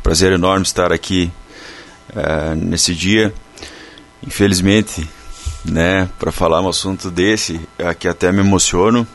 prazer enorme estar aqui nesse dia. Infelizmente, né, para falar um assunto desse, que até me emociono,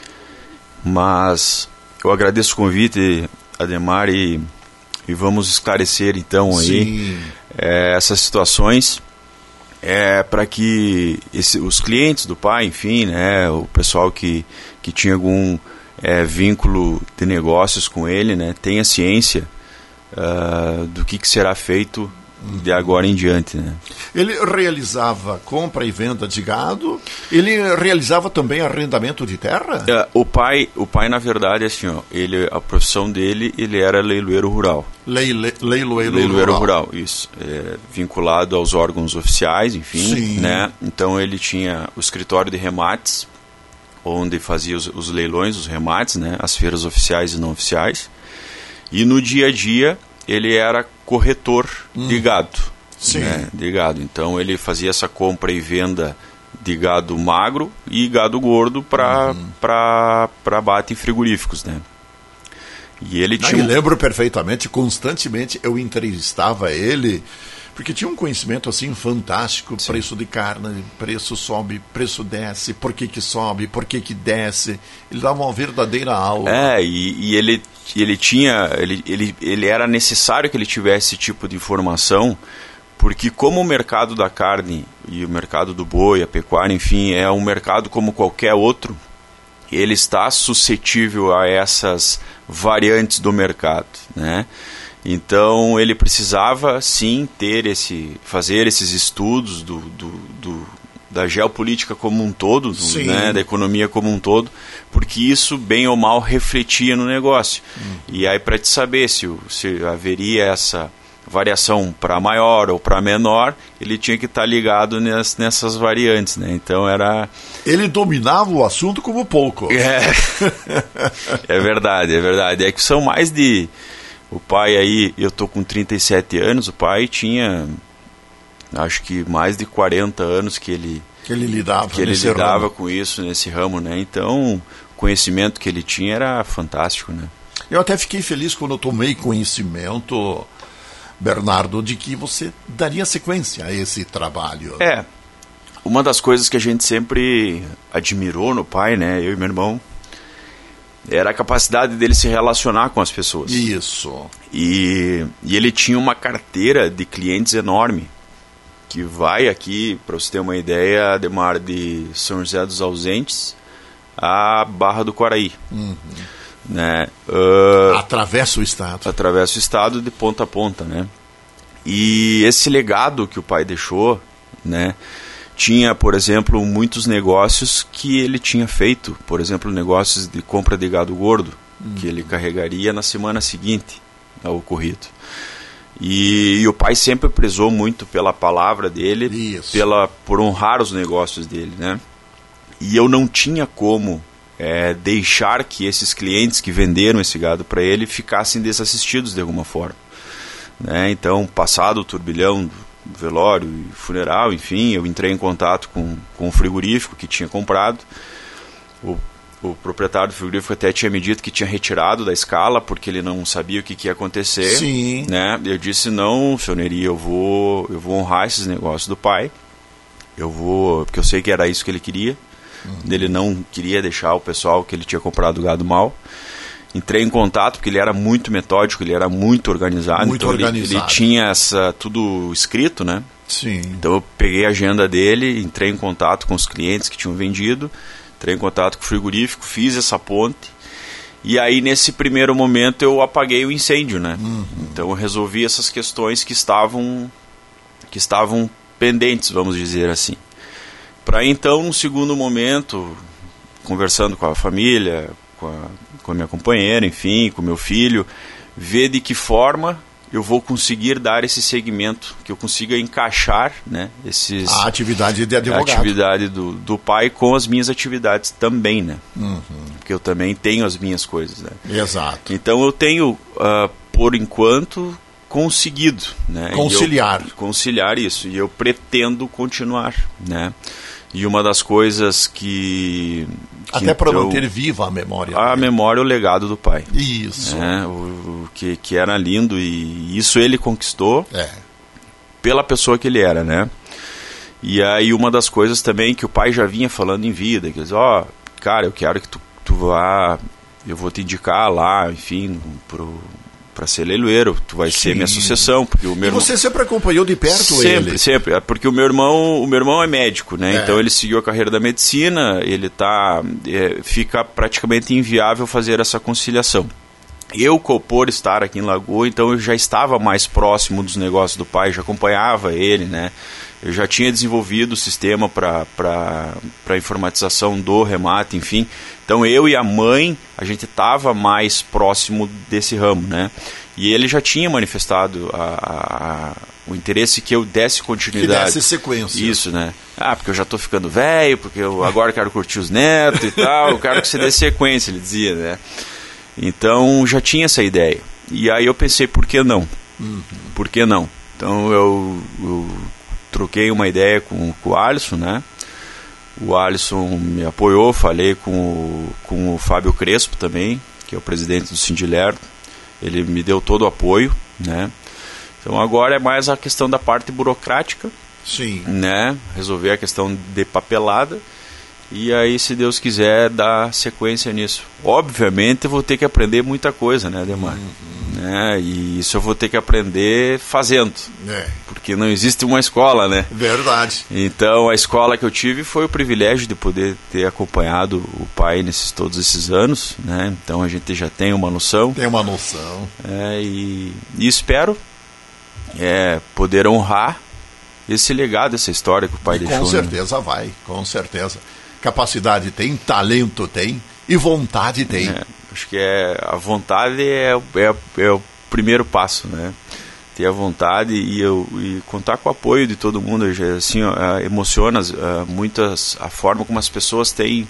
mas eu agradeço o convite, Ademar, e vamos esclarecer então aí essas situações para que os clientes do pai, enfim, né, o pessoal que tinha algum vínculo de negócios com ele, né, tenha ciência do que será feito de agora em diante, né? Ele realizava compra e venda de gado? Ele realizava também arrendamento de terra? O pai na verdade, assim, ó, a profissão dele, ele era leiloeiro rural. Leiloeiro rural, isso. Vinculado aos órgãos oficiais, enfim, né? Então ele tinha o escritório de remates, onde fazia os leilões, os remates, né? As feiras oficiais e não oficiais. E no dia a dia ele era corretor de gado, né, de gado. Então ele fazia essa compra e venda de gado magro e gado gordo para abate em frigoríficos, né? E ele tinha... Eu lembro perfeitamente, constantemente eu entrevistava ele, porque tinha um conhecimento assim fantástico. Preço de carne, preço sobe, preço desce, por que sobe, por que desce. Ele dava uma verdadeira aula. E ele era necessário que ele tivesse esse tipo de informação, porque como o mercado da carne e o mercado do boi, a pecuária, enfim, é um mercado como qualquer outro, ele está suscetível a essas variantes do mercado, né? Então ele precisava sim fazer esses estudos da geopolítica como um todo, né, da economia como um todo, porque isso bem ou mal refletia no negócio. E aí para te saber se haveria essa variação para maior ou para menor, ele tinha que estar ligado nessas variantes, né? Então era... Ele dominava o assunto como pouco. É verdade. É que são mais de... O pai aí, eu tô com 37 anos, o pai tinha, acho que mais de 40 anos que ele lidava com isso, nesse ramo, né? Então, o conhecimento que ele tinha era fantástico, né? Eu até fiquei feliz quando eu tomei conhecimento, Bernardo, de que você daria sequência a esse trabalho. Uma das coisas que a gente sempre admirou no pai, né, eu e meu irmão, era a capacidade dele se relacionar com as pessoas. Isso. E ele tinha uma carteira de clientes enorme, que vai aqui, para você ter uma ideia, Ademar, de São José dos Ausentes a Barra do Quaraí. Né? Atravessa o estado. Atravessa o estado de ponta a ponta, né? E esse legado que o pai deixou, né? Tinha, por exemplo, muitos negócios que ele tinha feito. Por exemplo, negócios de compra de gado gordo, que ele carregaria na semana seguinte ao ocorrido. E o pai sempre prezou muito pela palavra dele, por honrar os negócios dele, né? E eu não tinha como deixar que esses clientes que venderam esse gado para ele ficassem desassistidos de alguma forma, né? Então, passado o turbilhão velório e funeral, enfim, eu entrei em contato com o frigorífico que tinha comprado. O proprietário do frigorífico até tinha me dito que tinha retirado da escala porque ele não sabia o que ia acontecer. Né? Eu disse, não, senhor Neri, eu vou honrar esses negócios do pai, porque eu sei que era isso que ele queria. Ele não queria deixar o pessoal que ele tinha comprado o gado mal. Entrei em contato porque ele era muito metódico, ele era muito organizado. Ele tinha tudo escrito, né? Então eu peguei a agenda dele, entrei em contato com os clientes que tinham vendido, entrei em contato com o frigorífico, fiz essa ponte. E aí nesse primeiro momento eu apaguei o incêndio, né? Então eu resolvi essas questões que estavam pendentes, vamos dizer assim. Para então, num segundo momento, conversando com a família, com a minha companheira, enfim, com meu filho, ver de que forma eu vou conseguir dar esse segmento, que eu consiga encaixar, né, a atividade de advogado. A atividade do pai com as minhas atividades também, né? Porque eu também tenho as minhas coisas, né? Exato. Então eu tenho, por enquanto, conseguido, né? Conciliar isso, e eu pretendo continuar, né? E uma das coisas que até para manter viva a memória. A memória, o legado do pai. Isso. O que era lindo, e isso ele conquistou pela pessoa que ele era, né? E aí uma das coisas também que o pai já vinha falando em vida, que ele dizia, cara, eu quero que tu vá, eu vou te indicar lá, enfim, para ser leiloeiro, tu vai ser minha sucessão, porque o meu irmão... você sempre acompanhou de perto ele? Sempre, porque o meu irmão é médico, né? Então ele seguiu a carreira da medicina, ele fica praticamente inviável fazer essa conciliação. Eu, por estar aqui em Lagoa, então eu já estava mais próximo dos negócios do pai, já acompanhava ele, né? Eu já tinha desenvolvido o sistema para informatização do remate, enfim. Então eu e a mãe, a gente estava mais próximo desse ramo, né? E ele já tinha manifestado o interesse que eu desse continuidade. Que desse sequência. Isso, né? Porque eu já estou ficando velho, porque eu agora quero curtir os netos e tal, eu quero que você dê sequência, ele dizia, né? Então já tinha essa ideia. E aí eu pensei, por que não? Por que não? Então eu troquei uma ideia com o Alisson, né? O Alisson me apoiou, falei com o Fábio Crespo também, que é o presidente do Sindilerdo. Ele me deu todo o apoio, né? Então agora é mais a questão da parte burocrática, sim, né? Resolver a questão de papelada. E aí, se Deus quiser, dar sequência nisso. Obviamente, eu vou ter que aprender muita coisa, né, Ademar? Né? E isso eu vou ter que aprender fazendo. Porque não existe uma escola, né? Verdade. Então, a escola que eu tive foi o privilégio de poder ter acompanhado o pai todos esses anos, né? Então, a gente já tem uma noção. Tem uma noção. E espero poder honrar esse legado, essa história que o pai deixou. Com certeza, né? Vai, com certeza. Capacidade tem, talento tem e vontade tem. Acho que a vontade é o primeiro passo, né? Ter a vontade e contar com o apoio de todo mundo. Assim, emociona muitas a forma como as pessoas têm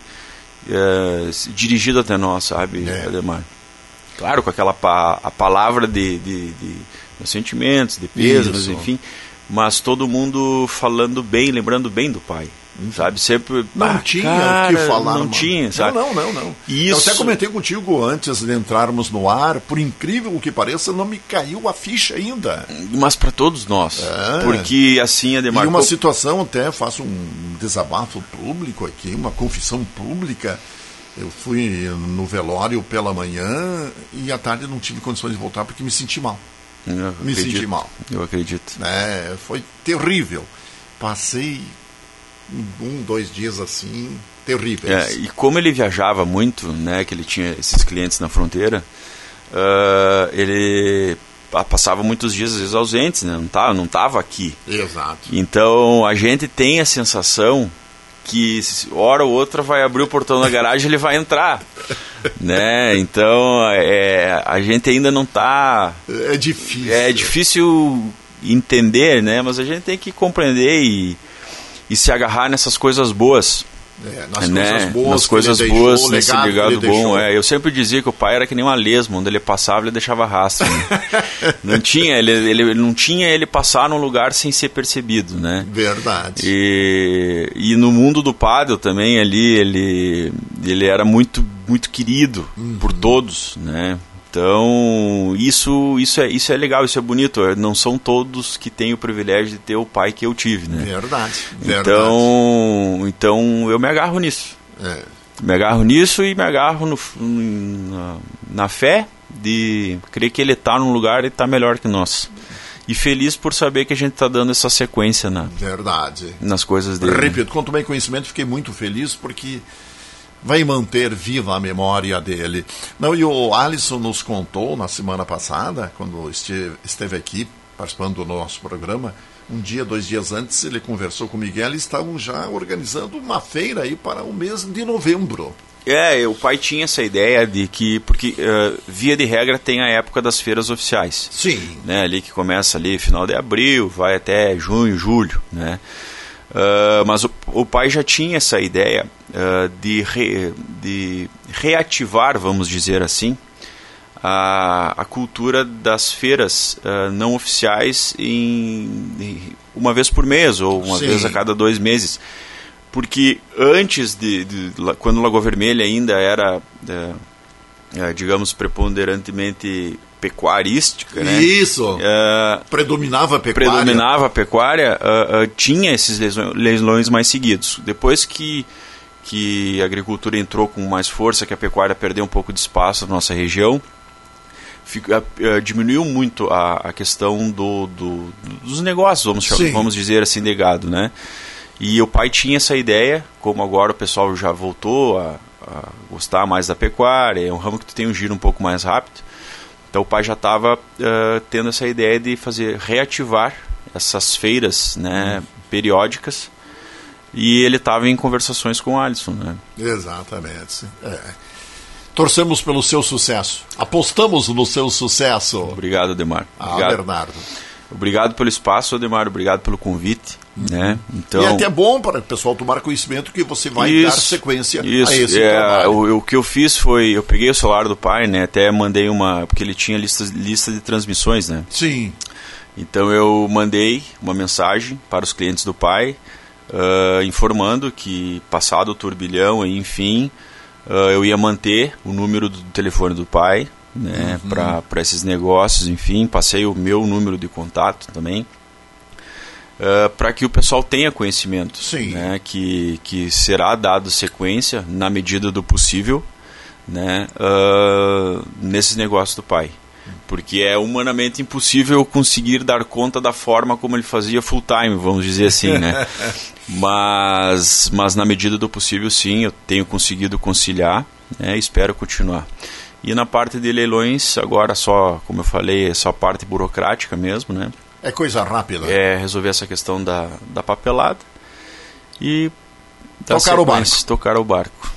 dirigido até nós, sabe, Ademar? Claro, com aquela a palavra de sentimentos, de pesos, enfim, mas todo mundo falando bem, lembrando bem do pai. Sabe, sempre não tinha o que falar, não tinha, sabe? Não. Isso... Eu até comentei contigo antes de entrarmos no ar, por incrível que pareça, não me caiu a ficha ainda. Mas para todos nós, porque assim, Ademar, e uma situação, até faço um desabafo público aqui, uma confissão pública. Eu fui no velório pela manhã e à tarde não tive condições de voltar porque me senti mal. Senti mal. Eu acredito. Foi terrível. Passei 2 dias assim, terríveis. E como ele viajava muito, né, que ele tinha esses clientes na fronteira, ele passava muitos dias, às vezes, ausentes, né, não estava aqui. Exato. Então, a gente tem a sensação que, hora ou outra, vai abrir o portão da garagem e ele vai entrar. Né? Então, a gente ainda não está... É difícil. É difícil entender, né, mas a gente tem que compreender e se agarrar nessas coisas boas. Nas coisas boas, nesse legado bom. Eu sempre dizia que o pai era que nem uma lesma, onde ele passava, ele deixava rastro. Né? Ele passar num lugar sem ser percebido, né? Verdade. E no mundo do pádel também ali, ele era muito, muito querido por todos, né? Então, isso é legal, isso é bonito. Não são todos que têm o privilégio de ter o pai que eu tive, né? Verdade. Então eu me agarro nisso. Me agarro nisso e me agarro na fé de crer que ele está num lugar e está melhor que nós. E feliz por saber que a gente está dando essa sequência nas coisas dele. Repito, com também conhecimento, fiquei muito feliz porque... vai manter viva a memória dele. E o Alisson nos contou na semana passada, quando esteve aqui participando do nosso programa, 2 dias antes ele conversou com o Miguel e estavam já organizando uma feira aí para o mês de novembro. O pai tinha essa ideia de que, porque via de regra tem a época das feiras oficiais. Sim. Né, ali que começa ali final de abril, vai até junho, julho, né? Mas o pai já tinha essa ideia de reativar, vamos dizer assim, a cultura das feiras não oficiais uma vez por mês ou uma vez a cada 2 meses. porque antes quando Lagoa Vermelha ainda era, digamos, preponderantemente pecuarística, né? Isso, predominava a pecuária. Tinha esses leilões mais seguidos. Depois que a agricultura entrou com mais força, que a pecuária perdeu um pouco de espaço na nossa região, diminuiu muito a questão dos negócios, vamos dizer assim, de gado, né? E o pai tinha essa ideia, como agora o pessoal já voltou a gostar mais da pecuária, é um ramo que tu tem um giro um pouco mais rápido. Então o pai já estava tendo essa ideia de reativar essas feiras, né, periódicas, e ele estava em conversações com o Alisson, né? Exatamente. Torcemos pelo seu sucesso. Apostamos no seu sucesso. Obrigado, Ademar. Obrigado. Bernardo. Obrigado pelo espaço, Ademar. Obrigado pelo convite. Né? Então, e é até bom para o pessoal tomar conhecimento que você vai dar sequência a esse trabalho. O que eu fiz foi, eu peguei o celular do pai, né? Até mandei porque ele tinha lista de transmissões, né? Sim. Então eu mandei uma mensagem para os clientes do pai, informando que passado o turbilhão, enfim, eu ia manter o número do telefone do pai, né, para esses negócios, enfim, passei o meu número de contato também, para que o pessoal tenha conhecimento, né, que será dado sequência na medida do possível, né, nesses negócios do pai, porque é humanamente impossível conseguir dar conta da forma como ele fazia full time, vamos dizer assim, né? mas na medida do possível, sim, eu tenho conseguido conciliar, né, espero continuar. E na parte de leilões, agora só, como eu falei, é só a parte burocrática mesmo, né? É coisa rápida. É resolver essa questão da papelada e tocar o barco. Tocar o barco.